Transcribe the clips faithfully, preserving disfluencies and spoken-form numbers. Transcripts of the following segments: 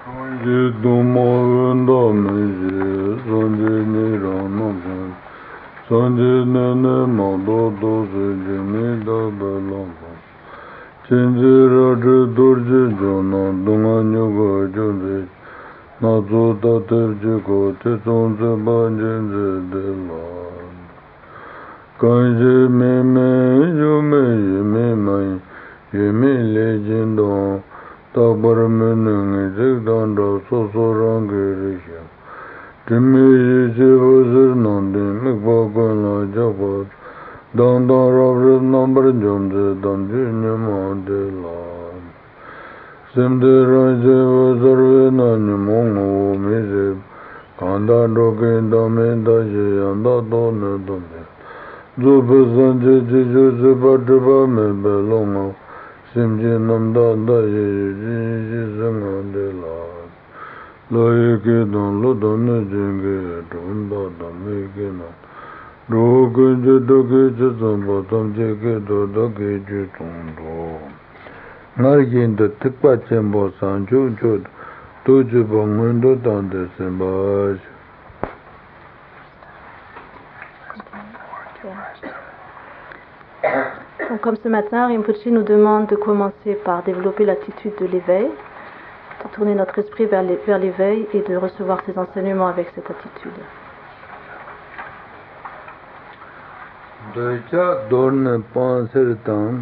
Sanji Dumavenda Meji, Sanji Niranam, Sanji Nene Mado Dosi Jini Dabalamba, Chinji Raji Durji Jona, Dunga Nyuga Junji, Nazo Tatir Jiko, Titsonzi Banjinji Dilan. Kanji Mime, Yume Yime, Yime Legindo, Tabar Mening, Zigdanda, Sosorangirisha. Timmy Jivazir Nandi, Mikvakana Japat, Danda Rabrit Number Jumde, Danjini Mandilan. Simdi Raja Vazarvina Nimongo, Mizib, Kanda Doki Daminda Jayanda Dona Dona. Zubasanji Jiju Zibatiba Mebelongo, Simji Namda Dayi Zangandila. Laiki Don Ludone Jingi, Dunda Damikina. Doki Jidoki Jizamba Tamjiki Dodaki Jitundo. Nargin the Tikpa Chembo Sanju Jud, Tujiba Mundo Dante Simbaj. Donc, comme ce matin, Rinpoche nous demande de commencer par développer l'attitude de l'éveil, de tourner notre esprit vers l'éveil et de recevoir ses enseignements avec cette attitude. Docha dorne pansertan,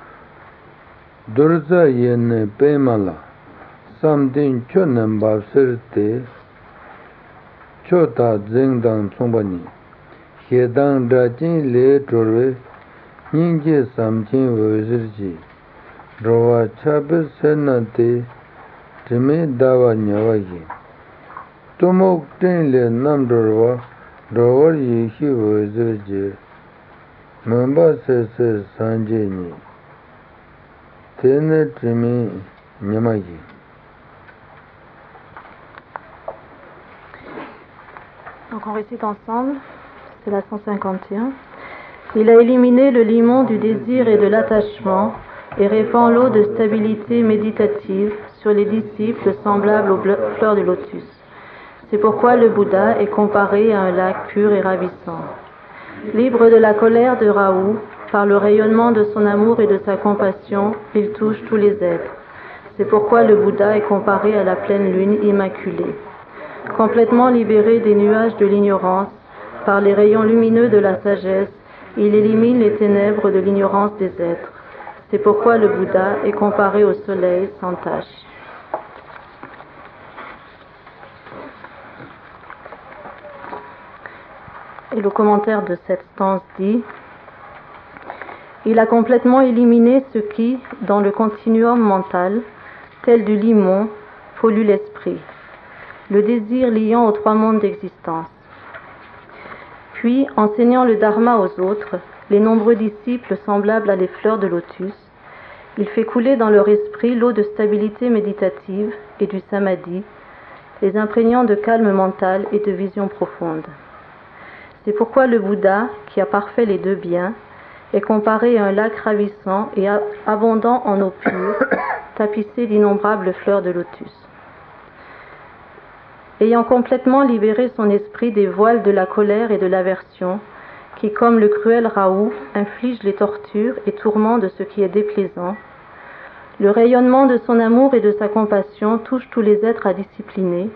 dorza yene pemala, samdin chonem bavserte, chota zengdang sombani, hedang dajin le torwe, Ninja Samjin Vizirji, Rova Chabis Senate, Timi Dava Nyavaji. Tumok Tinle Namdorva, Rova Yishi Vizirji, Mamba Sese Sanjini, Tene Timi Nyamaji. Donc on récite ensemble, c'est la cent cinquante et un. Il a éliminé le limon du désir et de l'attachement et répand l'eau de stabilité méditative sur les disciples semblables aux fleurs de lotus. C'est pourquoi le Bouddha est comparé à un lac pur et ravissant. Libre de la colère de Raoult, par le rayonnement de son amour et de sa compassion, il touche tous les êtres. C'est pourquoi le Bouddha est comparé à la pleine lune immaculée. Complètement libéré des nuages de l'ignorance, par les rayons lumineux de la sagesse, il élimine les ténèbres de l'ignorance des êtres. C'est pourquoi le Bouddha est comparé au soleil sans tache. Et le commentaire de cette stance dit: il a complètement éliminé ce qui, dans le continuum mental, tel du limon, pollue l'esprit, le désir liant aux trois mondes d'existence. Puis, enseignant le dharma aux autres, les nombreux disciples semblables à des fleurs de lotus, il fait couler dans leur esprit l'eau de stabilité méditative et du samadhi, les imprégnant de calme mental et de vision profonde. C'est pourquoi le Bouddha, qui a parfait les deux biens, est comparé à un lac ravissant et abondant en eau pure, tapissé d'innombrables fleurs de lotus. Ayant complètement libéré son esprit des voiles de la colère et de l'aversion, qui, comme le cruel Raoult, inflige les tortures et tourments de ce qui est déplaisant, le rayonnement de son amour et de sa compassion touche tous les êtres à discipliner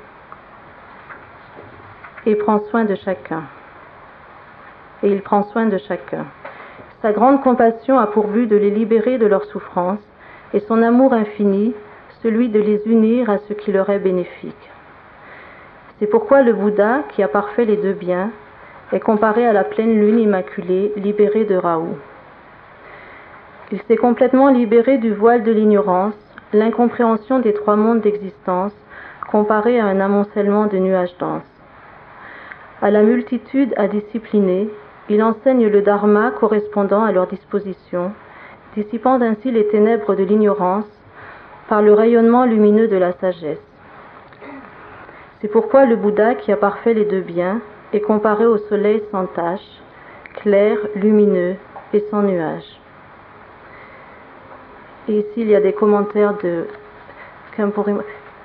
et prend soin de chacun. Et il prend soin de chacun. Sa grande compassion a pour but de les libérer de leurs souffrances, et son amour infini, celui de les unir à ce qui leur est bénéfique. C'est pourquoi le Bouddha, qui a parfait les deux biens, est comparé à la pleine lune immaculée, libérée de Raoult. Il s'est complètement libéré du voile de l'ignorance, l'incompréhension des trois mondes d'existence, comparé à un amoncellement de nuages denses. À la multitude à discipliner, il enseigne le dharma correspondant à leur disposition, dissipant ainsi les ténèbres de l'ignorance par le rayonnement lumineux de la sagesse. C'est pourquoi le Bouddha, qui a parfait les deux biens, est comparé au soleil sans tache, clair, lumineux et sans nuages. Et ici, il y a des commentaires de Khenpo Rinpoche.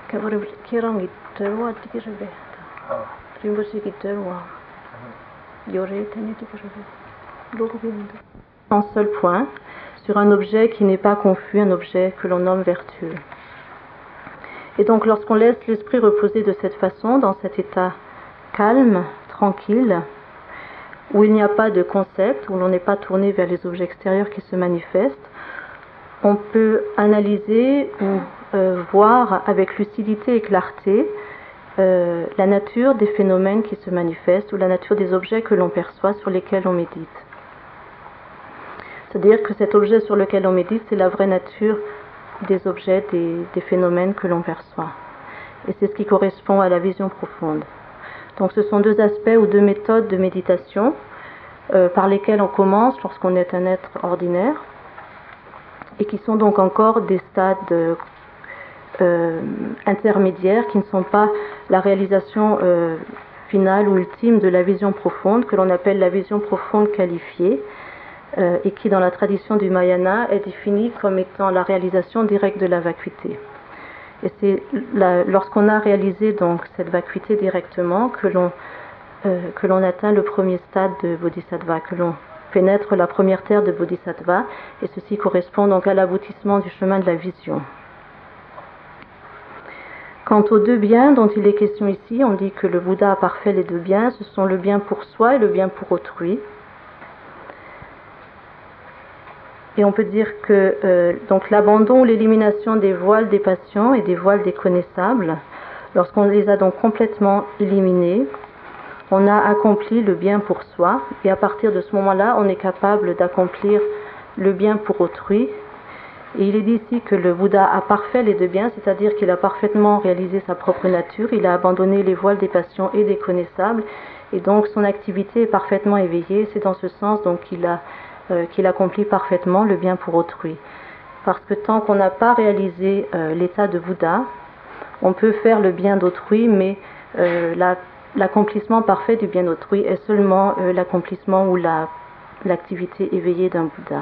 Un seul point sur un objet qui n'est pas confus, un objet que l'on nomme vertueux. Et donc lorsqu'on laisse l'esprit reposer de cette façon, dans cet état calme, tranquille, où il n'y a pas de concept, où l'on n'est pas tourné vers les objets extérieurs qui se manifestent, on peut analyser ou euh, voir avec lucidité et clarté euh, la nature des phénomènes qui se manifestent ou la nature des objets que l'on perçoit sur lesquels on médite. C'est-à-dire que cet objet sur lequel on médite, c'est la vraie nature des objets, des, des phénomènes que l'on perçoit. Et c'est ce qui correspond à la vision profonde. Donc ce sont deux aspects ou deux méthodes de méditation euh, par lesquelles on commence lorsqu'on est un être ordinaire et qui sont donc encore des stades euh, intermédiaires qui ne sont pas la réalisation euh, finale ou ultime de la vision profonde que l'on appelle la vision profonde qualifiée euh, et qui dans la tradition du Mahayana est définie comme étant la réalisation directe de la vacuité. Et c'est la, lorsqu'on a réalisé donc cette vacuité directement que l'on, euh, que l'on atteint le premier stade de Bodhisattva, que l'on pénètre la première terre de Bodhisattva, et ceci correspond donc à l'aboutissement du chemin de la vision. Quant aux deux biens dont il est question ici, on dit que le Bouddha a parfait les deux biens, ce sont le bien pour soi et le bien pour autrui. Et on peut dire que euh, donc l'abandon ou l'élimination des voiles des passions et des voiles des connaissables, lorsqu'on les a donc complètement éliminés, on a accompli le bien pour soi, et à partir de ce moment-là, on est capable d'accomplir le bien pour autrui. Et il est dit ici que le Bouddha a parfait les deux biens, c'est-à-dire qu'il a parfaitement réalisé sa propre nature, il a abandonné les voiles des passions et des connaissables, et donc son activité est parfaitement éveillée. C'est dans ce sens donc qu'il a Euh, qu'il accomplit parfaitement le bien pour autrui. Parce que tant qu'on n'a pas réalisé euh, l'état de Bouddha, on peut faire le bien d'autrui, mais euh, la, l'accomplissement parfait du bien d'autrui est seulement euh, l'accomplissement ou la, l'activité éveillée d'un Bouddha.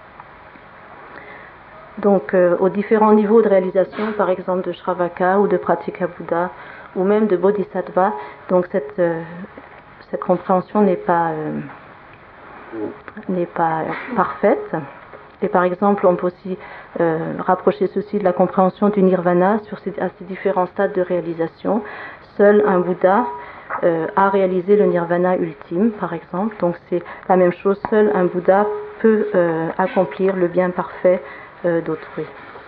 Donc euh, aux différents niveaux de réalisation, par exemple de Shravaka ou de Pratyeka Bouddha, ou même de Bodhisattva, donc cette, euh, cette compréhension n'est pas... Euh, n'est pas parfaite. Et par exemple, on peut aussi euh, rapprocher ceci de la compréhension du nirvana sur ces, à ces différents stades de réalisation. Seul un Bouddha euh, a réalisé le nirvana ultime, par exemple. Donc c'est la même chose, seul un Bouddha peut euh, accomplir le bien parfait euh, d'autrui.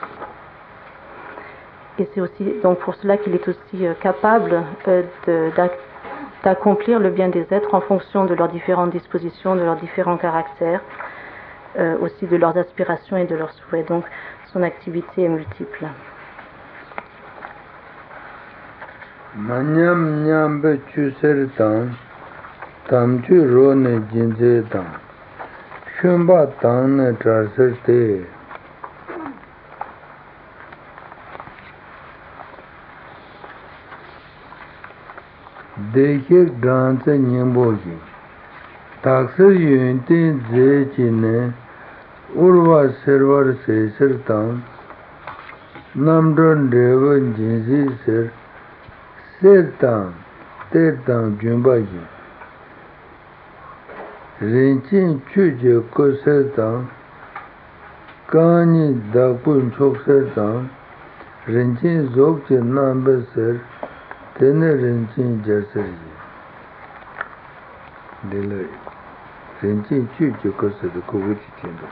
Et c'est aussi donc pour cela qu'il est aussi euh, capable euh, de, d'accomplir le bien des êtres en fonction de leurs différentes dispositions, de leurs différents caractères, euh, aussi de leurs aspirations et de leurs souhaits. Donc son activité est multiple. Manyam nyambe chusel tang, tam chu ro ne jinze tang, shunba tang ne trasel te. Dekhe danse nyingbo ki, taksir yun ten ze chi ne, urva servar se ser tang, namdron reva jinsi ser, ser tang, ter tang junba ki, rinchin chu je ko ser tang, kani dakpun chok ser tang, rinchin zog che nambe ser, tene rinchin jasar yi. Dele rinchin chu je ko ser ko wuti tindo.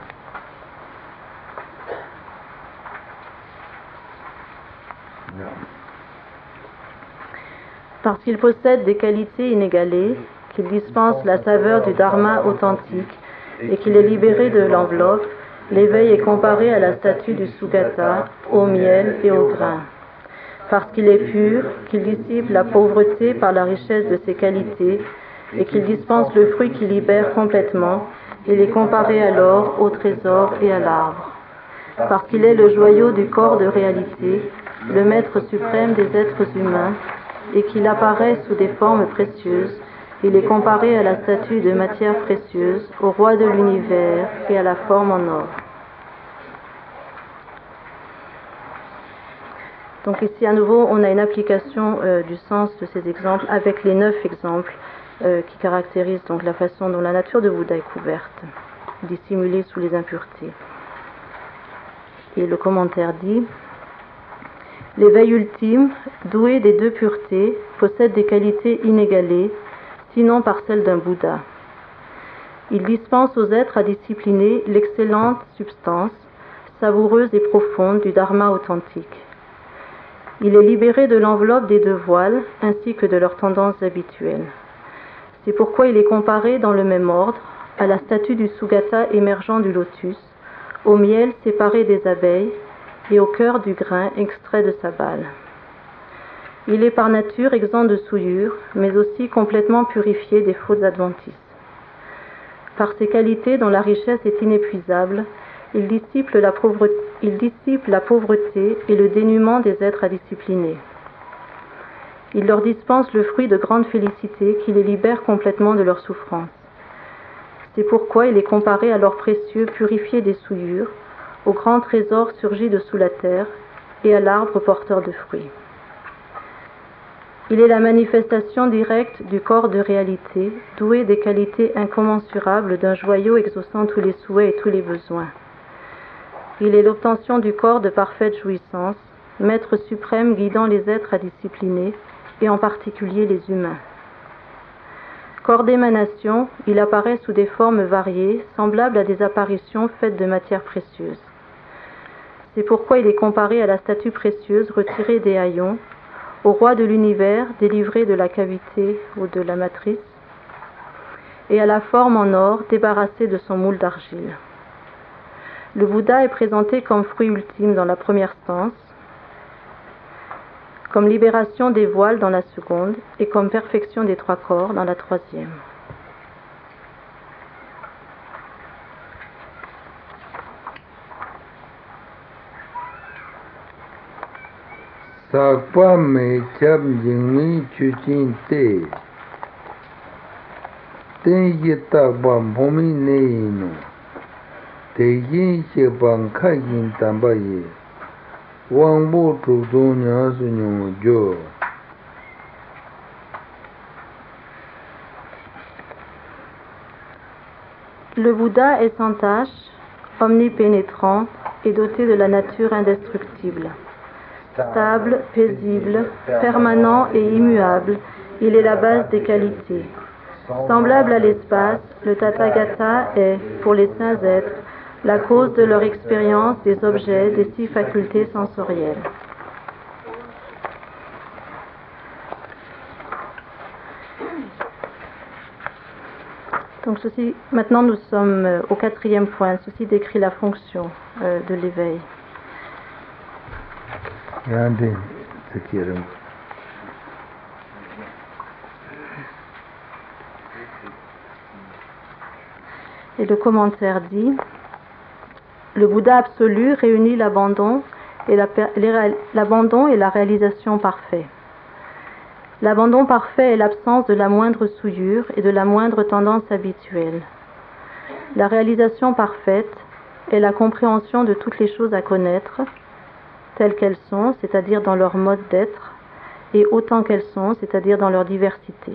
Parce qu'il possède des qualités inégalées, qu'il dispense la saveur du dharma authentique et qu'il est libéré de l'enveloppe, l'éveil est comparé à la statue du Sugata, au miel et au grain. Parce qu'il est pur, qu'il dissipe la pauvreté par la richesse de ses qualités et qu'il dispense le fruit qui libère complètement, il est comparé alors au trésor et à l'arbre. Parce qu'il est le joyau du corps de réalité, le maître suprême des êtres humains, et qu'il apparaît sous des formes précieuses, il est comparé à la statue de matière précieuse, au roi de l'univers et à la forme en or. Donc ici à nouveau on a une application euh, du sens de ces exemples avec les neuf exemples euh, qui caractérisent donc la façon dont la nature de Bouddha est couverte, dissimulée sous les impuretés. Et le commentaire dit: l'éveil ultime, doué des deux puretés, possède des qualités inégalées, sinon par celles d'un Bouddha. Il dispense aux êtres à discipliner l'excellente substance, savoureuse et profonde du dharma authentique. Il est libéré de l'enveloppe des deux voiles, ainsi que de leurs tendances habituelles. C'est pourquoi il est comparé dans le même ordre à la statue du Sugata émergeant du lotus, au miel séparé des abeilles et au cœur du grain extrait de sa balle. Il est par nature exempt de souillure, mais aussi complètement purifié des fautes adventices. Par ses qualités dont la richesse est inépuisable, il dissipe la pauvreté, il dissipe la pauvreté et le dénuement des êtres à discipliner. Il leur dispense le fruit de grande félicité qui les libère complètement de leurs souffrances. C'est pourquoi il est comparé à l'or précieux purifié des souillures, au grand trésor surgi de sous la terre et à l'arbre porteur de fruits. Il est la manifestation directe du corps de réalité, doué des qualités incommensurables d'un joyau exaucant tous les souhaits et tous les besoins. Il est l'obtention du corps de parfaite jouissance, maître suprême guidant les êtres à discipliner, et en particulier les humains. Corps d'émanation, il apparaît sous des formes variées, semblables à des apparitions faites de matières précieuses. C'est pourquoi il est comparé à la statue précieuse retirée des haillons, au roi de l'univers délivré de la cavité ou de la matrice, et à la forme en or débarrassée de son moule d'argile. Le Bouddha est présenté comme fruit ultime dans la première stance, comme libération des voiles dans la seconde et comme perfection des trois corps dans la troisième. Sakpa me chab jingmi chuchin te ten ye takpa bhomi ne no te yin shepan khayin tamba ye wangbo chukdo nyasu nyo jo. Le Bouddha est sans tache, omnipénétrant et doté de la nature indestructible. Stable, paisible, permanent et immuable, il est la base des qualités. Semblable à l'espace, le Tathagata est, pour les saints êtres, la cause de leur expérience des objets des six facultés sensorielles. Donc ceci, maintenant nous sommes au quatrième point. Ceci décrit la fonction euh, de l'éveil. Et le commentaire dit: le Bouddha absolu réunit l'abandon et la, l'abandon et la réalisation parfaite. L'abandon parfait est l'absence de la moindre souillure et de la moindre tendance habituelle. La réalisation parfaite est la compréhension de toutes les choses à connaître, telles qu'elles sont, c'est-à-dire dans leur mode d'être, et autant qu'elles sont, c'est-à-dire dans leur diversité.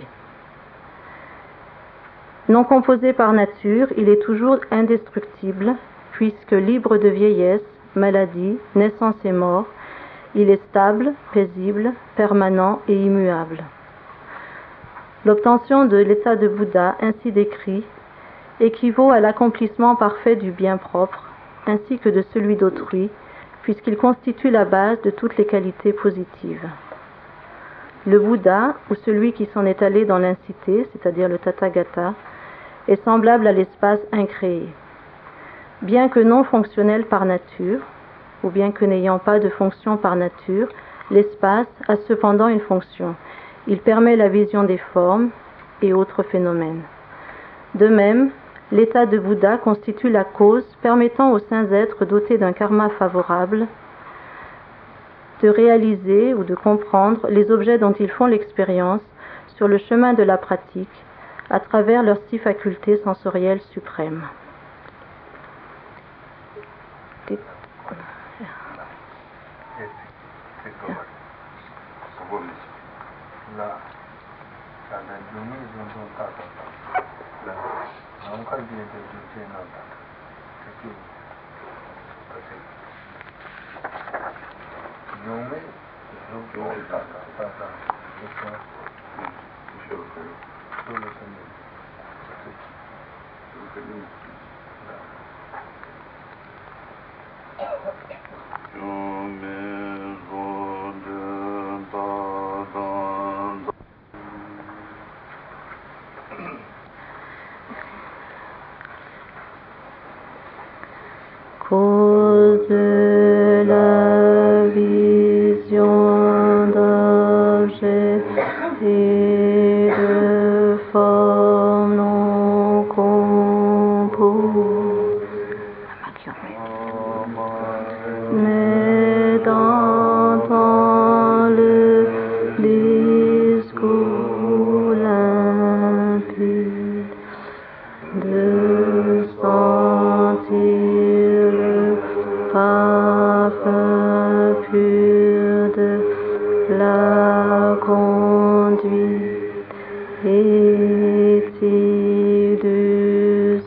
Non composé par nature, il est toujours indestructible, puisque libre de vieillesse, maladie, naissance et mort, il est stable, paisible, permanent et immuable. L'obtention de l'état de Bouddha, ainsi décrit, équivaut à l'accomplissement parfait du bien propre, ainsi que de celui d'autrui, puisqu'il constitue la base de toutes les qualités positives. Le Bouddha, ou celui qui s'en est allé dans l'incité, c'est-à-dire le Tathagata, est semblable à l'espace incréé. Bien que non fonctionnel par nature, ou bien que n'ayant pas de fonction par nature, l'espace a cependant une fonction. Il permet la vision des formes et autres phénomènes. De même, l'état de Bouddha constitue la cause permettant aux saints êtres dotés d'un karma favorable de réaliser ou de comprendre les objets dont ils font l'expérience sur le chemin de la pratique à travers leurs six facultés sensorielles suprêmes. Yeah. là, ça a donné dans son cas. Là, on a dit de dire non. C'est tout. Non, mais je ne sais pas. Ça, ça, ça. Je sais pas. Je le connais. Je le connais. Cause de la vision d'objets et de formes non composées, mais d'entendre le discours limpide, de sentir le parfum pur de la conduite éthique du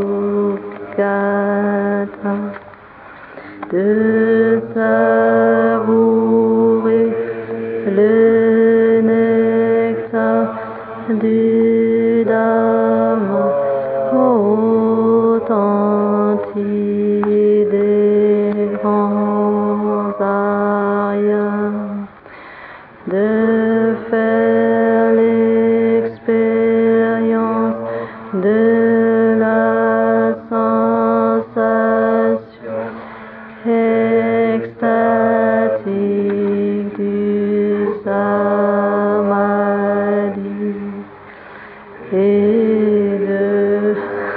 Sukata, de savourer le nectar du Dhamma authentique des grands Aryas, de faire l'expérience de la sensation extatique du samadhi et de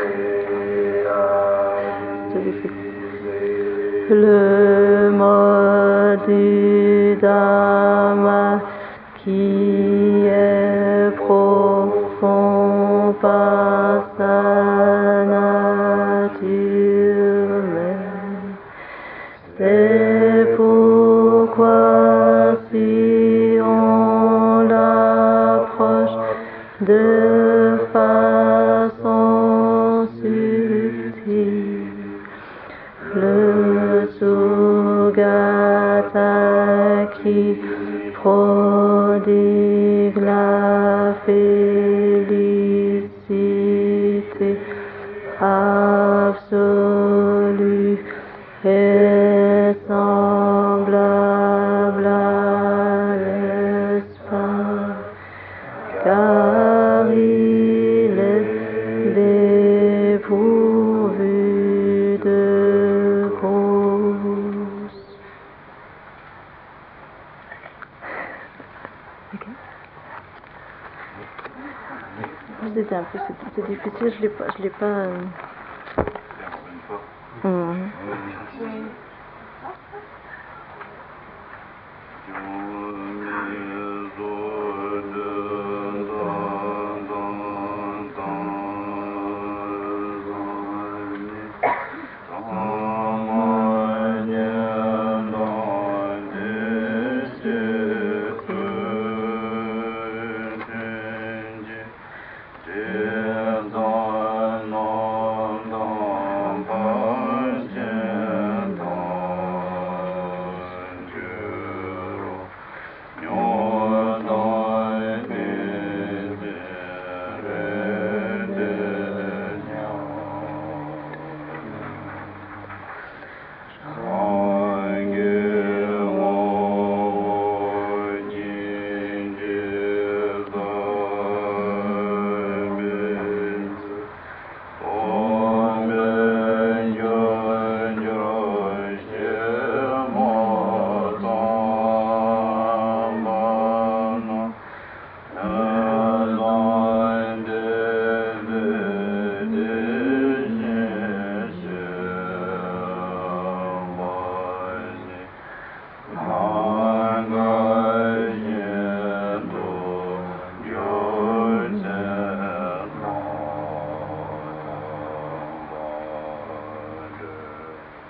le mode du Dhamma qui est profond par sa nature même. C'est pourquoi si on l'approche de façon subtile, le Sugata qui prodigue la félicité absolue est semblable à l'espace, car il est dépourvu de cause. Okay. C'était un peu, c'est difficile, je l'ai pas, je l'ai pas. Euh... Mmh.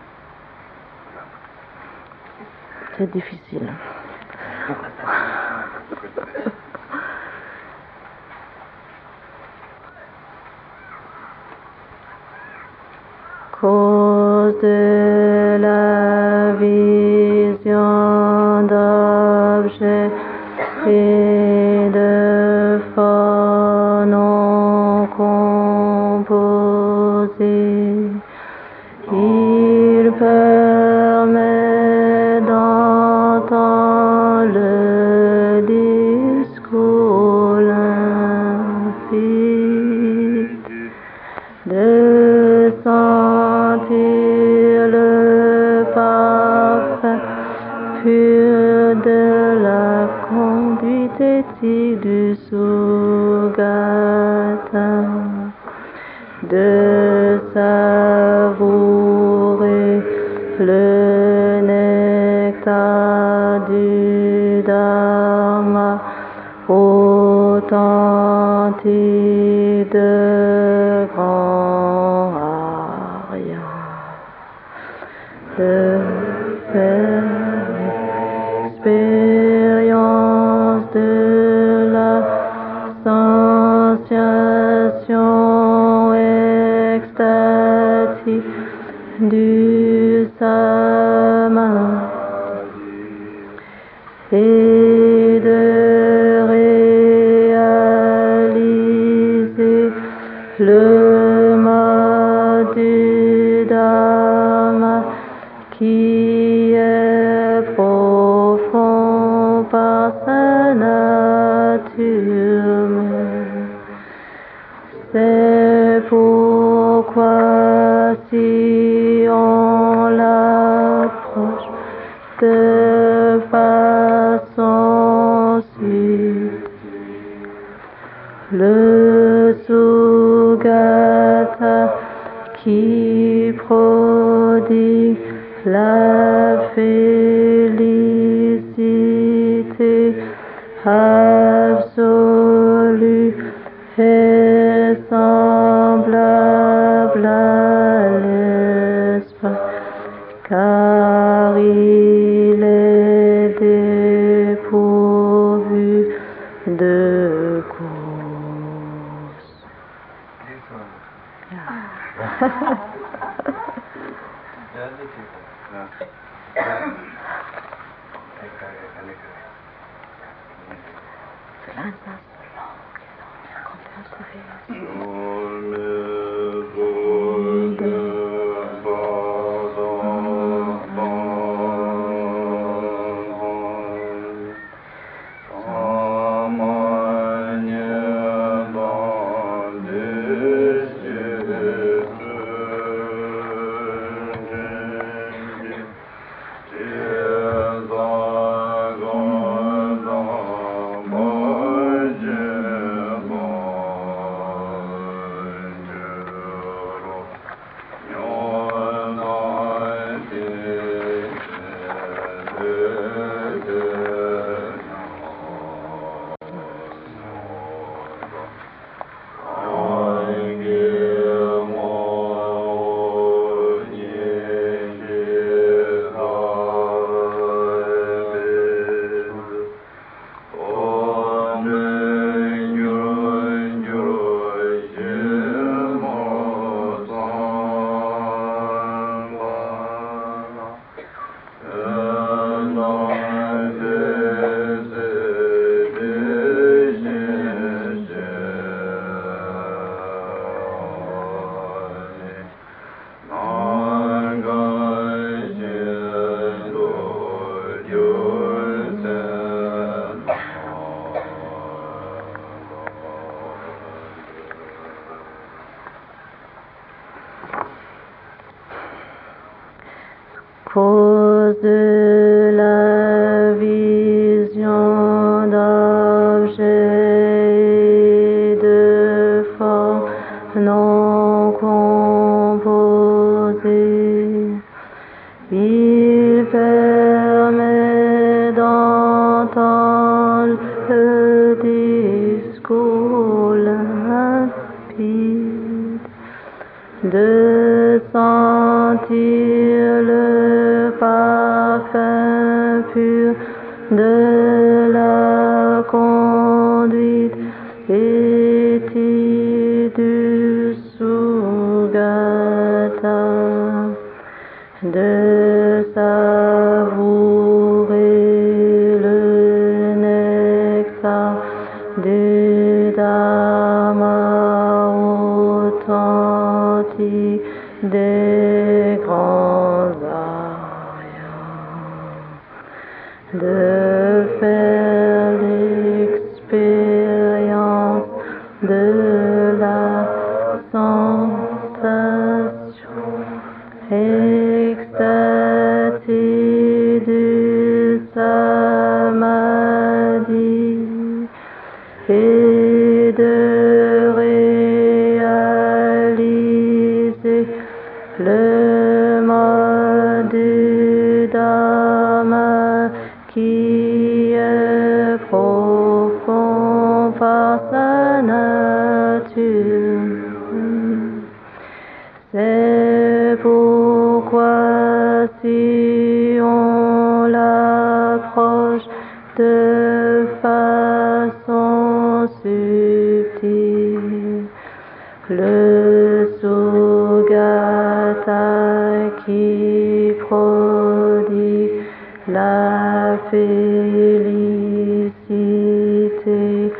C'est difficile. de la vision d'objets et de formes non composées. Il permet d'entendre le discours limpide, de sentir le parfum pur de la conduite éthique du Sugata, de savourer le nectar du Dharma authentique de grand Arya, de faire l'expérience de la sensation extatique du samadhi et de réaliser le mode du Dharma qui est profond par sa nature même. C'est pourquoi si on l'approche de façon subtile, le Sugata qui prodigue la félicité absolue est semblable à l'espace, car il est dépourvu de cause. Cause de la vision d'objets et de formes non composées, il permet d'entendre le discours limpide, de sentir le parfum pur de la conduite éthique du Sugata, et de réaliser le mode du Dharma qui est profond par sa nature. C'est pourquoi si on l'approche de façon subtile, le Sugata qui prodigue la félicité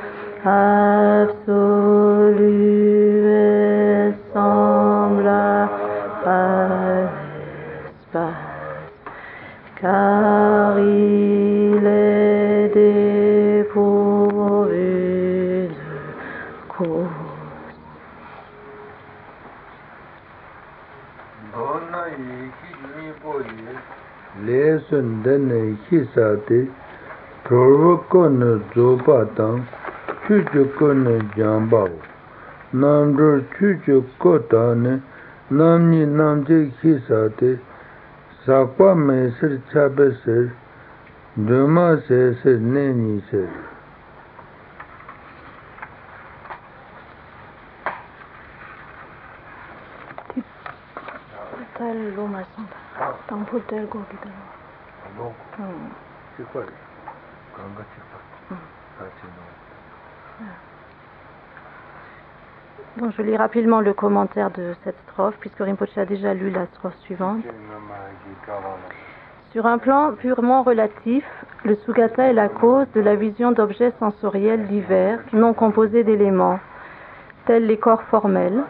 absolue et semblable à l'espace, car il est dépourvu de cause. Lesun dene hisate prorokon zopatan chujukon jambao namdor chujukotane namni namje hisate sakwa mesir chabesir duma sesir neni ser. Bon, je lis rapidement le commentaire de cette strophe, puisque Rinpoche a déjà lu la strophe suivante. Sur un plan purement relatif, le Sugata est la cause de la vision d'objets sensoriels divers, non composés d'éléments, tels les corps formels,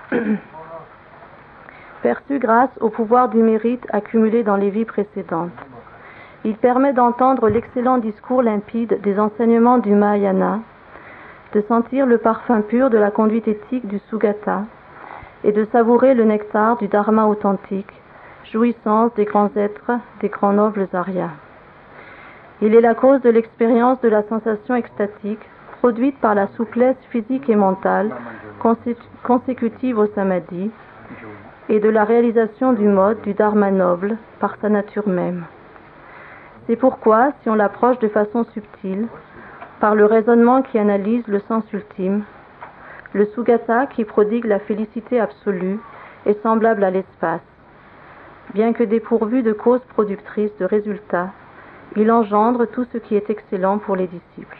perçus grâce au pouvoir du mérite accumulé dans les vies précédentes. Il permet d'entendre l'excellent discours limpide des enseignements du Mahayana, de sentir le parfum pur de la conduite éthique du Sugata et de savourer le nectar du Dharma authentique, jouissance des grands êtres, des grands nobles Aryas. Il est la cause de l'expérience de la sensation extatique produite par la souplesse physique et mentale consécutive au Samadhi et de la réalisation du mode du Dharma noble par sa nature même. C'est pourquoi, si on l'approche de façon subtile, par le raisonnement qui analyse le sens ultime, le Sugata qui prodigue la félicité absolue est semblable à l'espace. Bien que dépourvu de causes productrices de résultats, il engendre tout ce qui est excellent pour les disciples.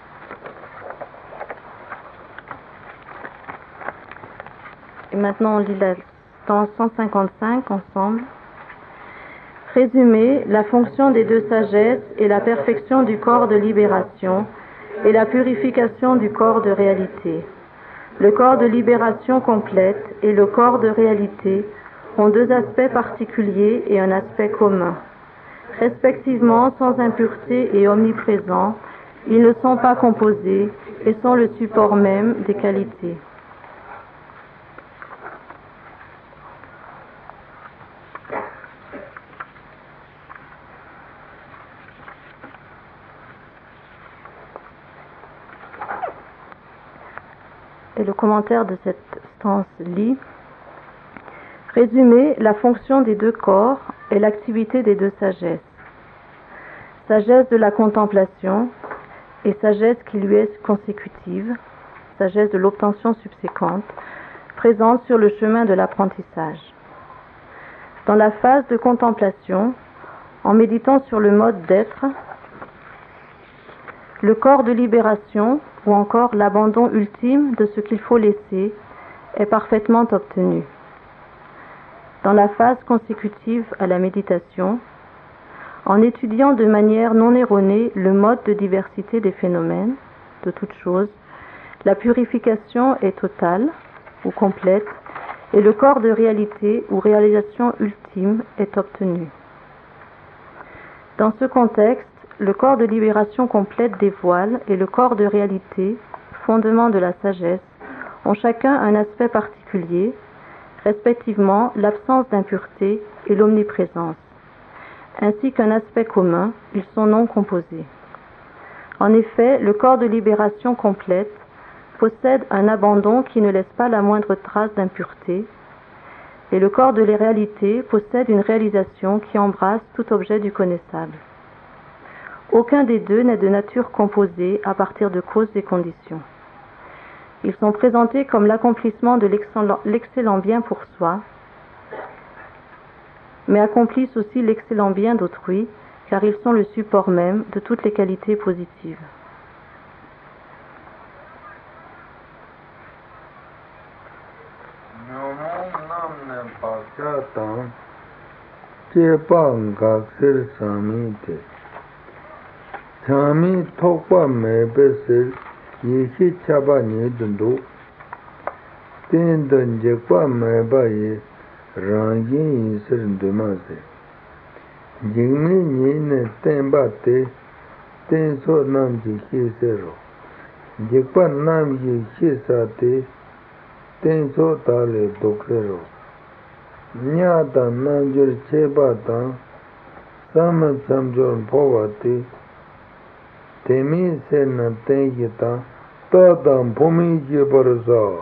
Et maintenant on lit la stance cent cinquante-cinq ensemble. Résumé, la fonction des deux sagesses est la perfection du corps de libération et la purification du corps de réalité. Le corps de libération complète et le corps de réalité ont deux aspects particuliers et un aspect commun. Respectivement sans impureté et omniprésents, ils ne sont pas composés et sont le support même des qualités. Et le commentaire de cette stance lit: Résumé, la fonction des deux corps est l'activité des deux sagesses. Sagesse de la contemplation et sagesse qui lui est consécutive, sagesse de l'obtention subséquente, présente sur le chemin de l'apprentissage. Dans la phase de contemplation, en méditant sur le mode d'être, le corps de libération ou encore l'abandon ultime de ce qu'il faut laisser est parfaitement obtenu. Dans la phase consécutive à la méditation, en étudiant de manière non erronée le mode de diversité des phénomènes, de toutes choses, la purification est totale ou complète et le corps de réalité ou réalisation ultime est obtenu. Dans ce contexte, le corps de libération complète des voiles et le corps de réalité, fondement de la sagesse, ont chacun un aspect particulier, respectivement l'absence d'impureté et l'omniprésence. Ainsi qu'un aspect commun, ils sont non composés. En effet, le corps de libération complète possède un abandon qui ne laisse pas la moindre trace d'impureté, et le corps de la réalité possède une réalisation qui embrasse tout objet du connaissable. Aucun des deux n'est de nature composée à partir de causes et conditions. Ils sont présentés comme l'accomplissement de l'excellent bien pour soi, mais accomplissent aussi l'excellent bien d'autrui, car ils sont le support même de toutes les qualités positives. Chami Tokpa Mebesel Yehi Chaba Nidundu Tendan Jekpa Mebaye Rangin Yisir Dumase Jigmi Nine Tenbate Tenso Namji Hisero Jekpa Namji Hisate Tenso Tale Dokero Nyata Namjur Chebata Sama Chamjor Povati Temi Sena Tenkita Tadam Pomi Jebarza.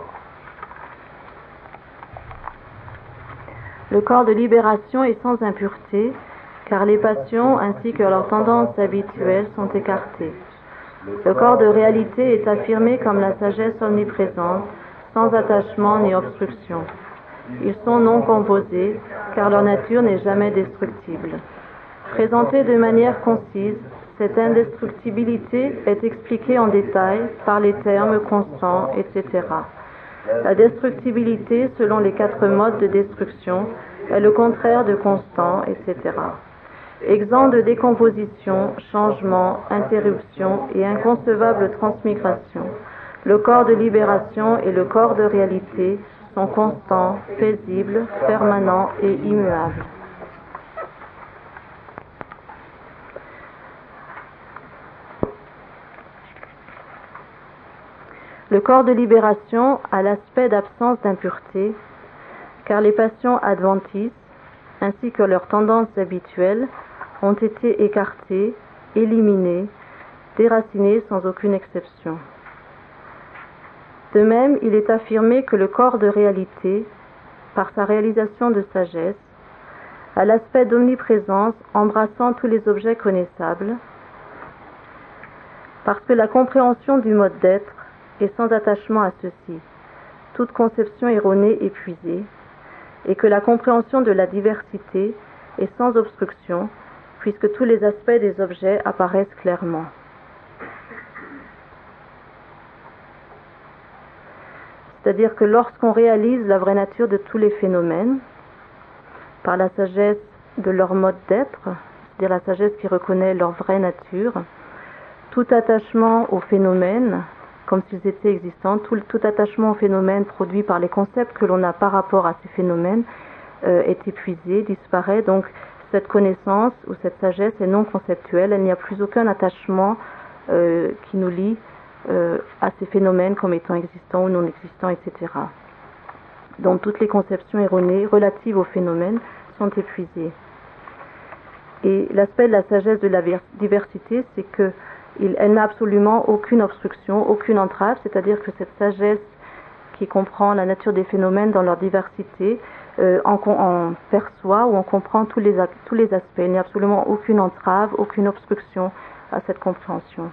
Le corps de libération est sans impureté, car les passions ainsi que leurs tendances habituelles sont écartées. Le corps de réalité est affirmé comme la sagesse omniprésente, sans attachement ni obstruction. Ils sont non composés, car leur nature n'est jamais destructible. Présentés de manière concise, cette indestructibilité est expliquée en détail par les termes constants, et cetera. La destructibilité, selon les quatre modes de destruction, est le contraire de constant, et cetera. Exempt de décomposition, changement, interruption et inconcevable transmigration, le corps de libération et le corps de réalité sont constants, paisibles, permanents et immuables. Le corps de libération a l'aspect d'absence d'impureté, car les passions adventices, ainsi que leurs tendances habituelles, ont été écartées, éliminées, déracinées sans aucune exception. De même, il est affirmé que le corps de réalité, par sa réalisation de sagesse, a l'aspect d'omniprésence embrassant tous les objets connaissables, parce que la compréhension du mode d'être et sans attachement à ceci, toute conception erronée épuisée, et que la compréhension de la diversité est sans obstruction, puisque tous les aspects des objets apparaissent clairement. C'est-à-dire que lorsqu'on réalise la vraie nature de tous les phénomènes, par la sagesse de leur mode d'être, c'est-à-dire la sagesse qui reconnaît leur vraie nature, tout attachement aux phénomènes, comme s'ils étaient existants, tout, tout attachement aux phénomènes produit par les concepts que l'on a par rapport à ces phénomènes euh, est épuisé, disparaît. Donc cette connaissance ou cette sagesse est non conceptuelle, il n'y a plus aucun attachement euh, qui nous lie euh, à ces phénomènes comme étant existants ou non existants, et cetera. Donc toutes les conceptions erronées relatives aux phénomènes sont épuisées. Et l'aspect de la sagesse de la diversité, c'est que Il, elle n'a absolument aucune obstruction, aucune entrave, c'est-à-dire que cette sagesse qui comprend la nature des phénomènes dans leur diversité euh, en, en perçoit ou en comprend tous les, tous les aspects. Il n'y a absolument aucune entrave, aucune obstruction à cette compréhension.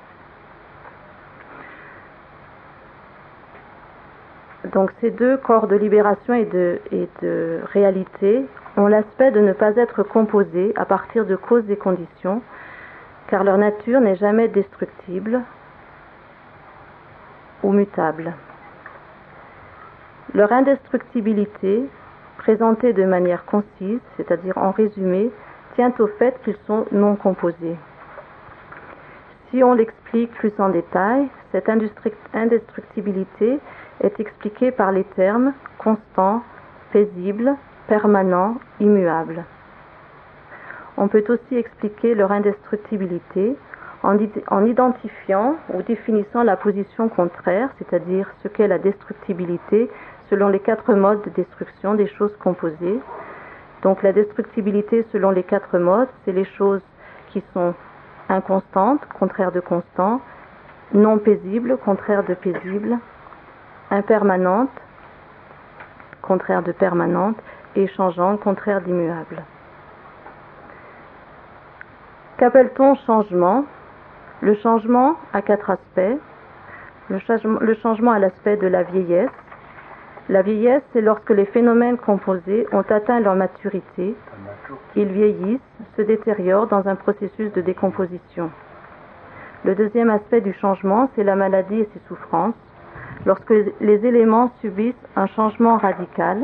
Donc ces deux corps de libération et de, et de réalité ont l'aspect de ne pas être composés à partir de causes et conditions, car leur nature n'est jamais destructible ou mutable. Leur indestructibilité, présentée de manière concise, c'est-à-dire en résumé, tient au fait qu'ils sont non composés. Si on l'explique plus en détail, cette indestructibilité est expliquée par les termes constant, paisible, permanent, immuable. On peut aussi expliquer leur indestructibilité en, en identifiant ou définissant la position contraire, c'est-à-dire ce qu'est la destructibilité selon les quatre modes de destruction des choses composées. Donc la destructibilité selon les quatre modes, c'est les choses qui sont inconstantes, contraires de constant, non paisible, contraire de paisible, impermanente, contraire de permanente, et changeante, contraire d'immuable. Qu'appelle-t-on changement? Le changement a quatre aspects. Le changement, le changement a l'aspect de la vieillesse. La vieillesse, c'est lorsque les phénomènes composés ont atteint leur maturité, ils vieillissent, se détériorent dans un processus de décomposition. Le deuxième aspect du changement, c'est la maladie et ses souffrances. Lorsque les éléments subissent un changement radical,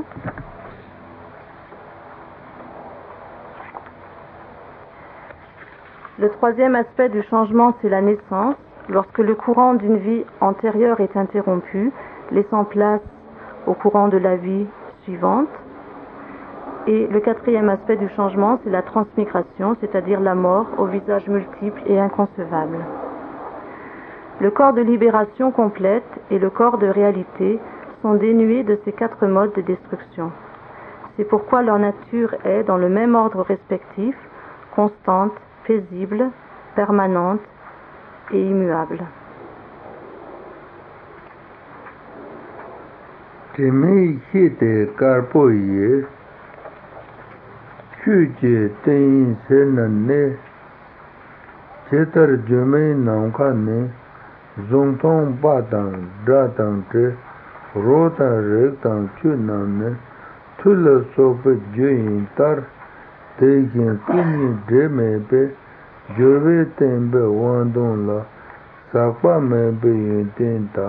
le troisième aspect du changement, c'est la naissance. Lorsque le courant d'une vie antérieure est interrompu, laissant place au courant de la vie suivante. Et le quatrième aspect du changement, c'est la transmigration, c'est-à-dire la mort au visage multiple et inconcevable. Le corps de libération complète et le corps de réalité sont dénués de ces quatre modes de destruction. C'est pourquoi leur nature est, dans le même ordre respectif, constante, paisible, permanente et immuable. Temi hite karpoye, chuje ten senane, chetar jume nankane, zongtong batang datang te, rota rektan chunane, tula sope juin tar, tekin kini dremepe, jove tembe wandon la, sakpa mebe yun tenta,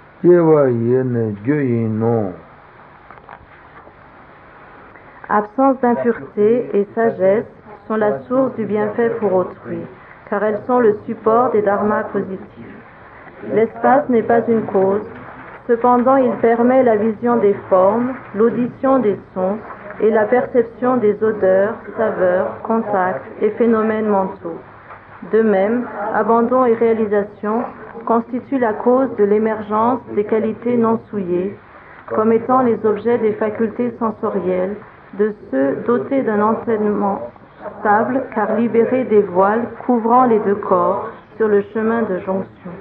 Absence d'impureté et sagesse sont la source du bienfait pour autrui, car elles sont le support des dharmas positifs. L'espace n'est pas une cause, cependant il permet la vision des formes, l'audition des sons et la perception des odeurs, saveurs, contacts et phénomènes mentaux. De même, abandon et réalisation constituent la cause de l'émergence des qualités non souillées, comme étant les objets des facultés sensorielles, de ceux dotés d'un entraînement stable, car libérés des voiles couvrant les deux corps sur le chemin de jonction.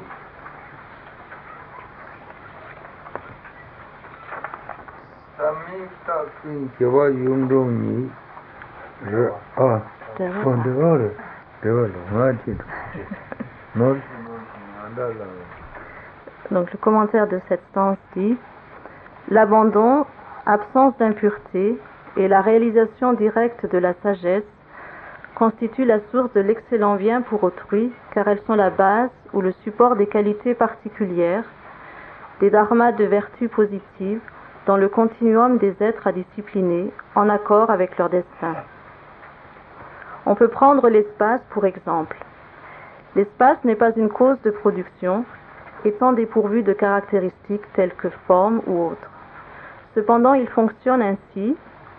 Donc le commentaire de cette stance dit: l'abandon, absence d'impureté et la réalisation directe de la sagesse constituent la source de l'excellent bien pour autrui, car elles sont la base ou le support des qualités particulières, des dharmas de vertu positive dans le continuum des êtres à discipliner en accord avec leur destin. On peut prendre l'espace pour exemple. L'espace n'est pas une cause de production, étant dépourvu de caractéristiques telles que forme ou autres. Cependant, il fonctionne ainsi,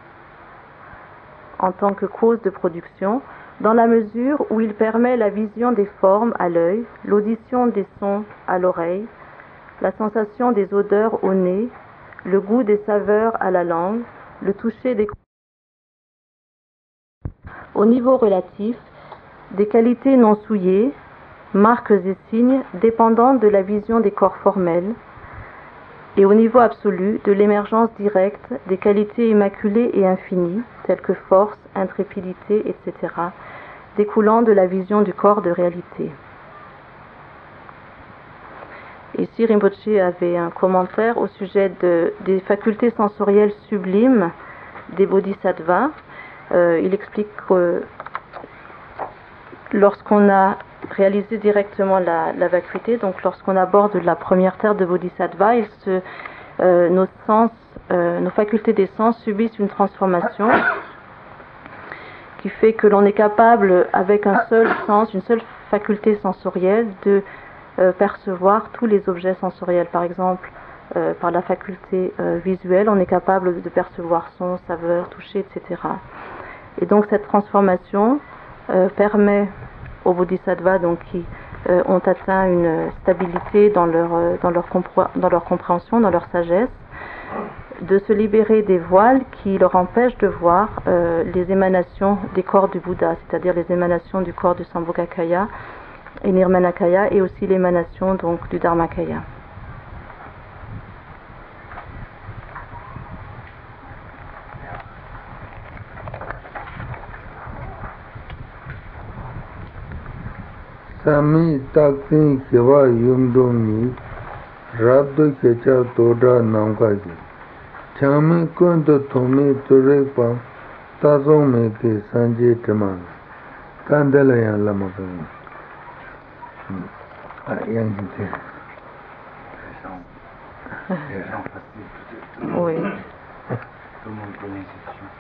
en tant que cause de production, dans la mesure où il permet la vision des formes à l'œil, l'audition des sons à l'oreille, la sensation des odeurs au nez, le goût des saveurs à la langue, le toucher des... Au niveau relatif, des qualités non souillées, marques et signes dépendant de la vision des corps formels, et au niveau absolu de l'émergence directe des qualités immaculées et infinies, telles que force, intrépidité, et cetera, découlant de la vision du corps de réalité. Ici, Rinpoche avait un commentaire au sujet de, des facultés sensorielles sublimes des bodhisattvas. Euh, il explique que lorsqu'on a réalisé directement la, la vacuité, donc lorsqu'on aborde la première terre de bodhisattva, il se, euh, nos sens, euh, nos facultés des sens subissent une transformation qui fait que l'on est capable, avec un seul sens, une seule faculté sensorielle, de euh, percevoir tous les objets sensoriels. Par exemple, euh, par la faculté euh, visuelle, on est capable de percevoir son, saveur, toucher, et cetera. Et donc cette transformation euh, permet aux bodhisattvas donc, qui euh, ont atteint une stabilité dans leur, euh, dans, leur dans leur compréhension, dans leur sagesse, de se libérer des voiles qui leur empêchent de voir euh, les émanations des corps du Bouddha, c'est-à-dire les émanations du corps du Sambhogakaya, et Nirmanakaya est aussi l'émanation donc du Dharmakaya. Sami taktin kiva yumdumi rabdo kecha toda namkaji chami kunto tomi turekpa tazong me ke sanje tamang kandala yan lama kami ah yang jinte Les gens faciles peut-être. Oui. Tout le monde connaît cette chute.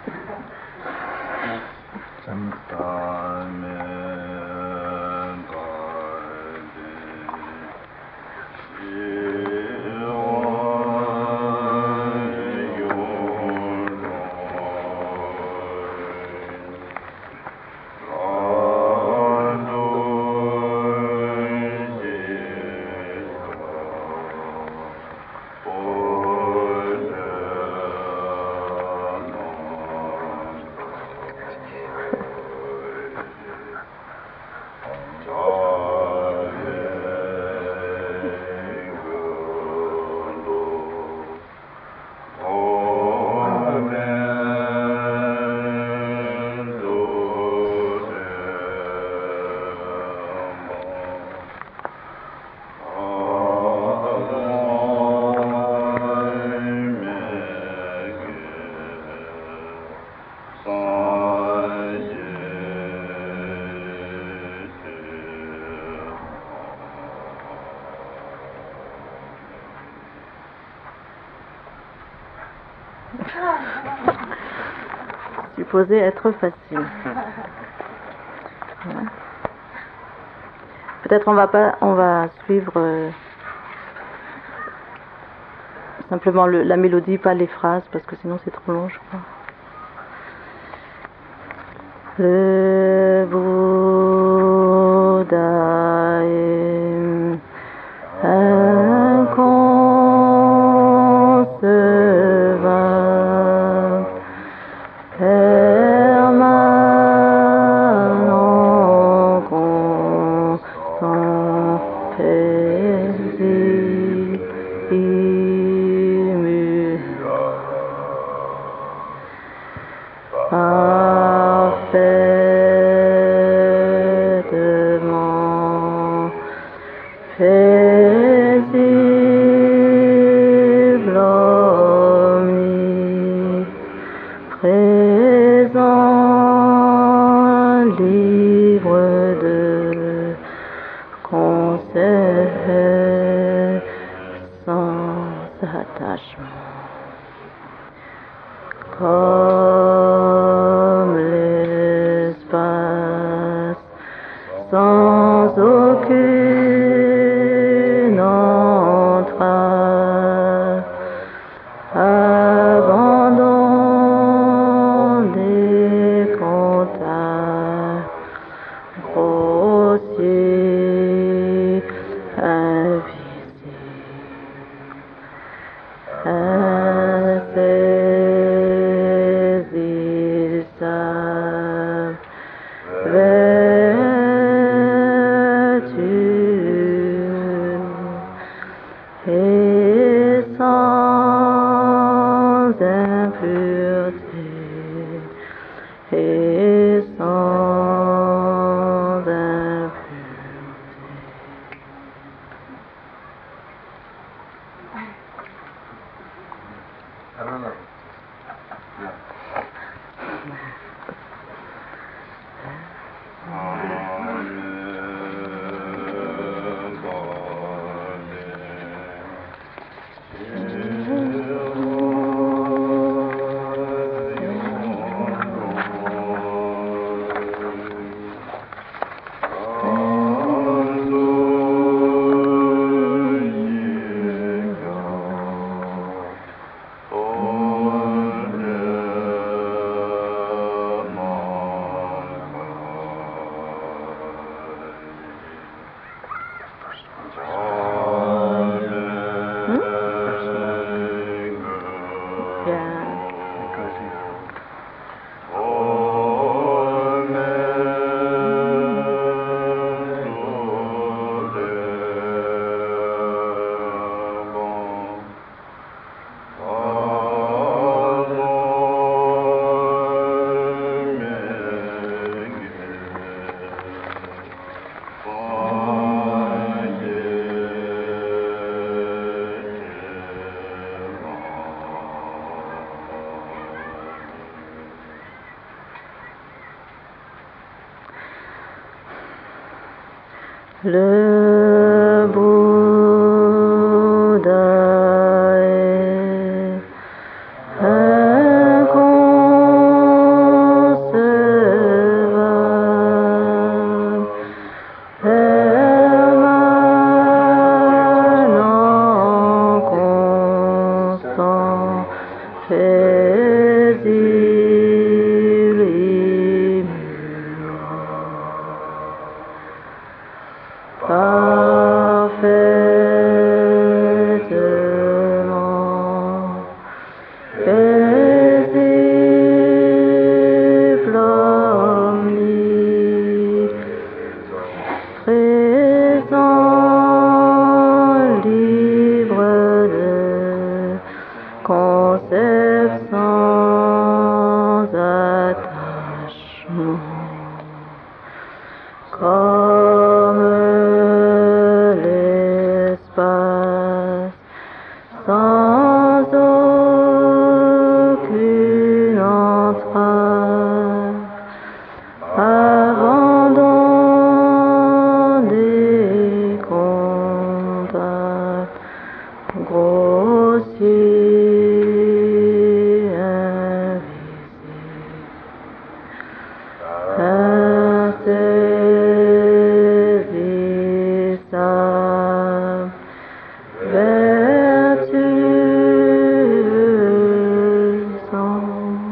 Supposé être facile. Voilà. Peut-être on va pas, on va suivre euh, simplement le, la mélodie, pas les phrases, parce que sinon c'est trop long, je crois. Le Bouddha est inconcevable, permanent, constant, paisible, parfaitement paisible, omniprésent, libre de concept, sans attachement. Comme l'espace, sans aucune entrave, abandon des contacts grossiers, invisibles, insaisissables, vertueux et sans impureté et sans impureté. Oh Le Bouddha est inconcevable, permanent, constant, paisible, parfaitement paisible, omniprésent, libre de concept sans attachement, comme l'espace, sans aucune entrave, abandon des contacts grossiers, insaisissable, vertueux, sans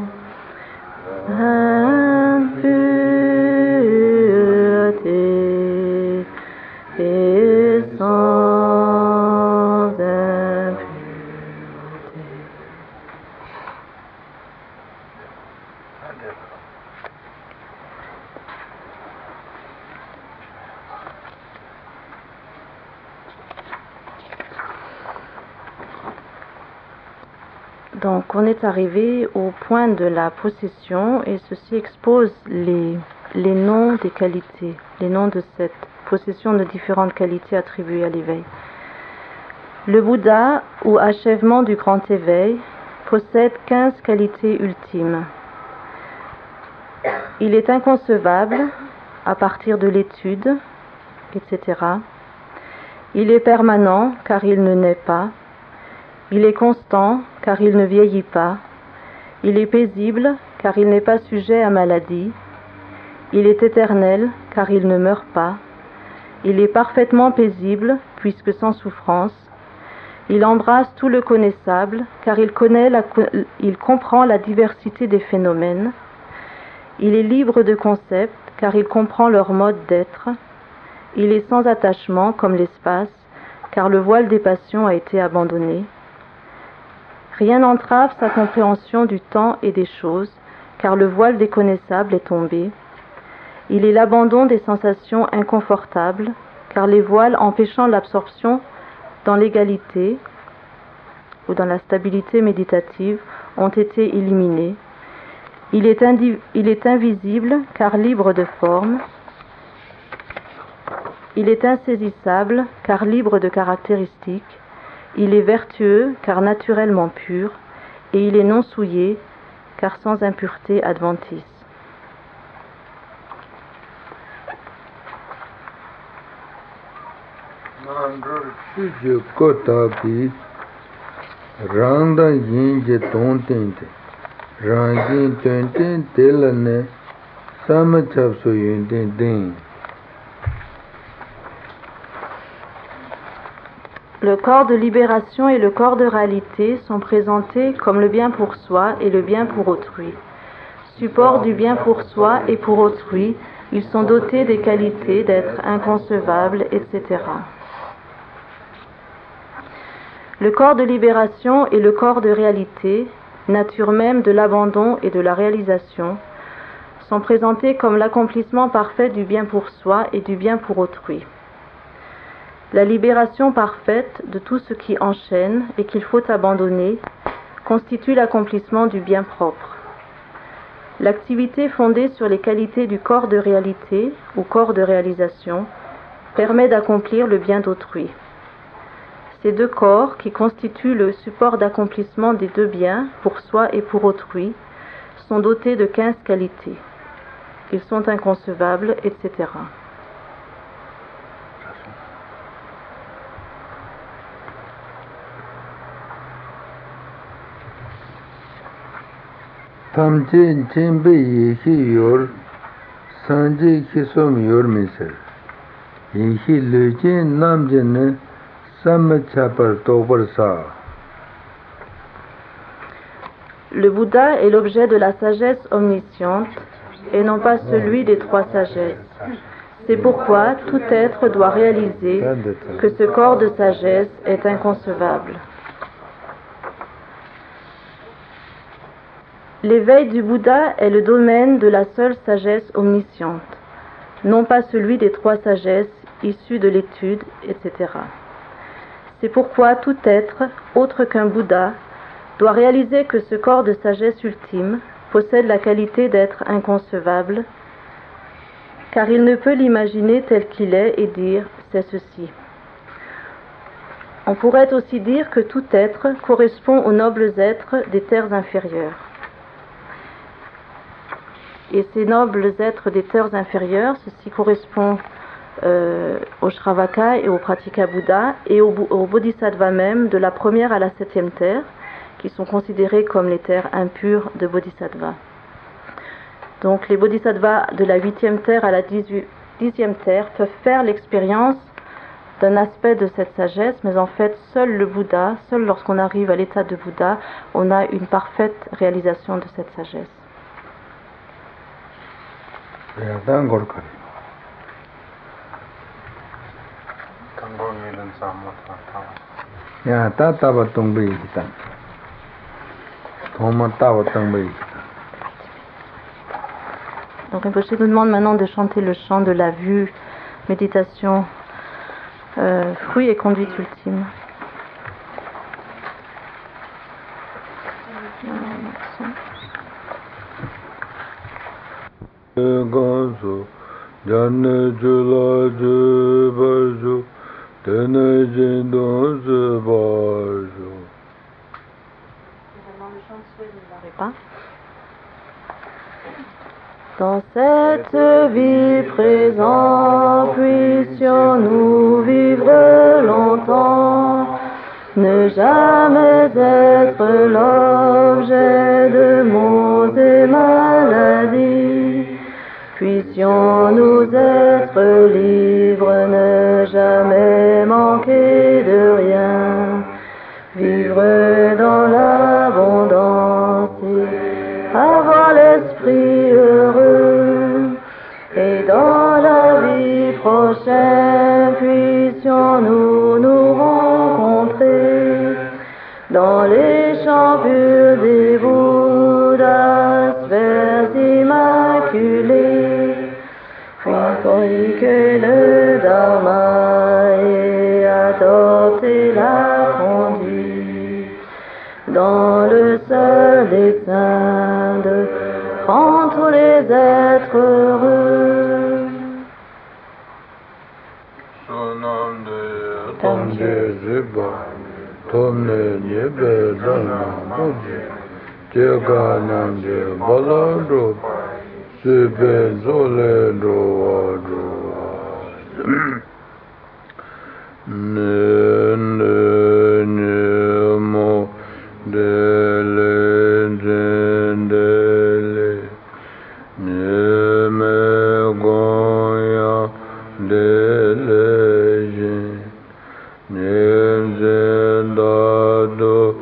impureté et sans impureté. Donc on est arrivé au point de la possession et ceci expose les, les noms des qualités, les noms de cette possession de différentes qualités attribuées à l'éveil. Le Bouddha, ou achèvement du grand éveil, possède quinze qualités ultimes. Il est inconcevable à partir de l'étude, et cetera. Il est permanent car il ne naît pas. Il est constant car il ne vieillit pas. Il est paisible car il n'est pas sujet à maladie. Il est éternel car il ne meurt pas. Il est parfaitement paisible puisque sans souffrance. Il embrasse tout le connaissable car il connaît la, il comprend la diversité des phénomènes. Il est libre de concepts car il comprend leur mode d'être. Il est sans attachement comme l'espace car le voile des passions a été abandonné. Rien n'entrave sa compréhension du temps et des choses, car le voile des connaissables est tombé. Il est l'abandon des sensations inconfortables, car les voiles empêchant l'absorption dans l'égalité ou dans la stabilité méditative ont été éliminés. Il est, indi- il est invisible, car libre de forme. Il est insaisissable, car libre de caractéristiques. Il est vertueux, car naturellement pur, et il est non souillé, car sans impureté adventice. je kota pi randa yin je ton ten te rangin ten ten telane samachap so yin ten ten. Le corps de libération et le corps de réalité sont présentés comme le bien pour soi et le bien pour autrui. Support du bien pour soi et pour autrui, ils sont dotés des qualités d'être inconcevables, et cetera. Le corps de libération et le corps de réalité, nature même de l'abandon et de la réalisation, sont présentés comme l'accomplissement parfait du bien pour soi et du bien pour autrui. La libération parfaite de tout ce qui enchaîne et qu'il faut abandonner constitue l'accomplissement du bien propre. L'activité fondée sur les qualités du corps de réalité ou corps de réalisation permet d'accomplir le bien d'autrui. Ces deux corps, qui constituent le support d'accomplissement des deux biens, pour soi et pour autrui, sont dotés de quinze qualités. Ils sont inconcevables, et cetera. Tamche Chembe Yehi Yor, Sanje Kisom Yor Miser, Yehi Leje Namjene, Sam Chapar Tobar Sa. Le Bouddha est l'objet de la sagesse omnisciente et non pas celui des trois sagesses. C'est pourquoi tout être doit réaliser que ce corps de sagesse est inconcevable. L'éveil du Bouddha est le domaine de la seule sagesse omnisciente, non pas celui des trois sagesses issues de l'étude, et cetera. C'est pourquoi tout être, autre qu'un Bouddha, doit réaliser que ce corps de sagesse ultime possède la qualité d'être inconcevable, car il ne peut l'imaginer tel qu'il est et dire « c'est ceci ». On pourrait aussi dire que tout être correspond aux nobles êtres des terres inférieures. Et ces nobles êtres des terres inférieures, ceci correspond euh, au Shravaka et au Pratika Bouddha et au, au Bodhisattva même de la première à la septième terre, qui sont considérés comme les terres impures de Bodhisattva. Donc les Bodhisattvas de la huitième terre à la dixième terre peuvent faire l'expérience d'un aspect de cette sagesse, mais en fait seul le Bouddha, seul lorsqu'on arrive à l'état de Bouddha, on a une parfaite réalisation de cette sagesse. Donc Rinpoché nous demande maintenant de chanter le chant de la vue, méditation, euh, fruit et conduite ultime. Dans cette vie présente, puissions-nous vivre longtemps, ne jamais être l'objet de maux et maladies. Puissions-nous être libres, ne jamais manquer de rien, vivre dans l'abondance et avoir l'esprit heureux. Et dans la vie prochaine, puissions-nous nous rencontrer dans les champs purs des Bouddhas, sphères immaculées, puis pratiquer le Dharma et adopter la conduite dans le seul dessein de rendre tous les êtres heureux. Tamje Ziba, Tomne Nyebe Dana Moji, Jega Nanje Balado, Sube Zole Roa Roa. Ne ne ne mo dele dele, ne me goya dele je, ne zendado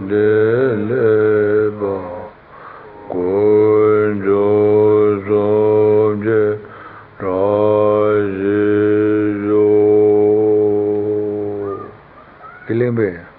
dele ba, kunjo sobje rajizo. Kilimbe.